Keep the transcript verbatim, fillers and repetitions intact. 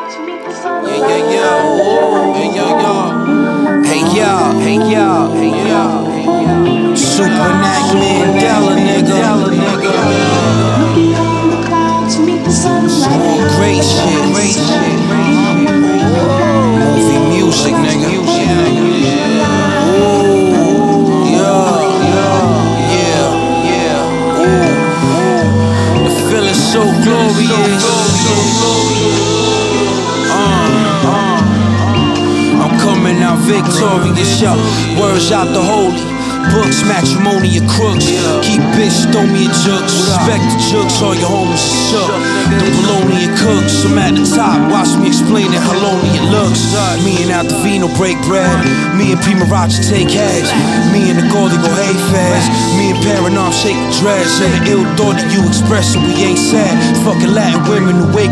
Yeah, yeah, yeah. Hey, yo, yo. Hey, yo. Hey, yo. Hey, yo. Hey, yo. Super Nack Mandela, nigga. Small great shit. Great shit. Movie music, nigga. Ooh, yeah, yeah, yeah, yeah. Ooh, the feeling's so glorious. Coming out victorious, yo. Words out the holy books, matrimony of crooks. Keep bitch, throw me a jokes. Respect the jokes, all your homies shook. The bologna cooks, I'm at the top. Watch me explain it, how lonely it looks. Me and Altavino break bread. Me and Prima Rocha take heads. Me and the Goldie go hey fast. Me and Paranorm shake the dreads. And the ill thought that you expressing, we ain't sad. Fucking Latin women who wake